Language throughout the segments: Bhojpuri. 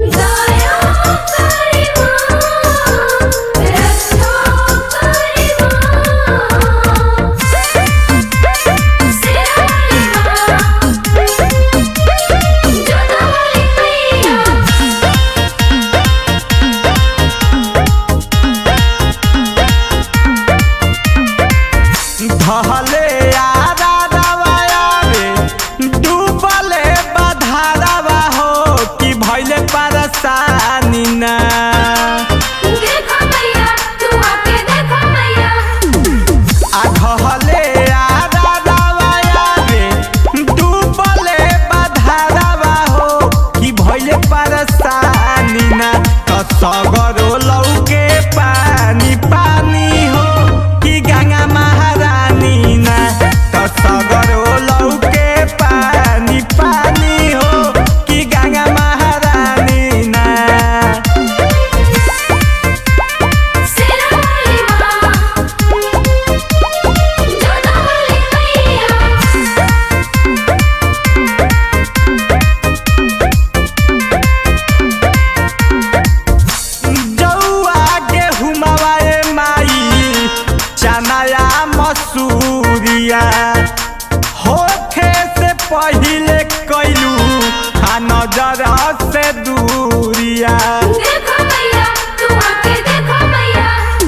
दया करी माँ, रक्षा करी माँ, सिरारी माँ, जोधारी मैया। धले आरा रवाया रे डूबले बधारवा हो कि भइले परेशानी ना। देखो मैया, तू आके देखो मैया। आ धले आरा रवाया रे डूबले बधारवा हो कि भइले परेशानी ना। त सगरो लौके पानी पानी हो कि गंगा महारानी ना। त सगरो लौके पानी पानी हो कि गंगा महारानी ना। सिरारी माँ, जोधारी मैया। जौआ गेहुमावा ए माई चनाया मसूरिया होखे से पहिले कैलू आ नजर से दूरिया। देखो मैया, तू आके देखो मैया।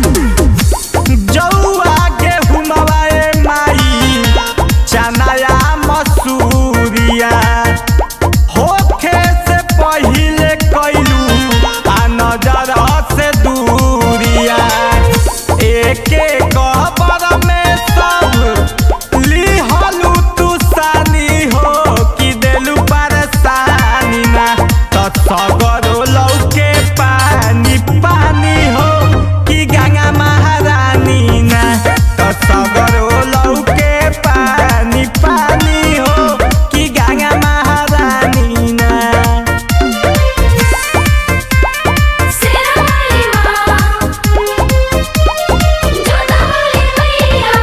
जौआ गेहुमावा ए माई चनाया मसूरिया होखे से पहिले कैलू आ नजर से दूरिया। एके कबर में सब लिहलू तू सानी हो कि देलू परेशानी ना। त सगरो लौके पानी पानी हो कि गंगा महारानी ना। त सगरो लौके पानी पानी हो कि गंगा महारानी ना। सिरारी माँ, जोधारी मैया।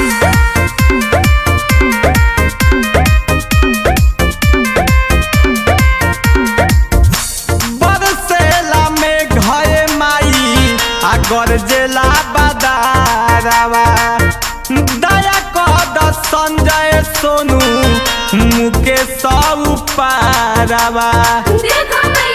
बरसेला में घए माई आ गरजेला बदारवा। दया कद संजय सोनू मुकेश पारवा। देखो मैया,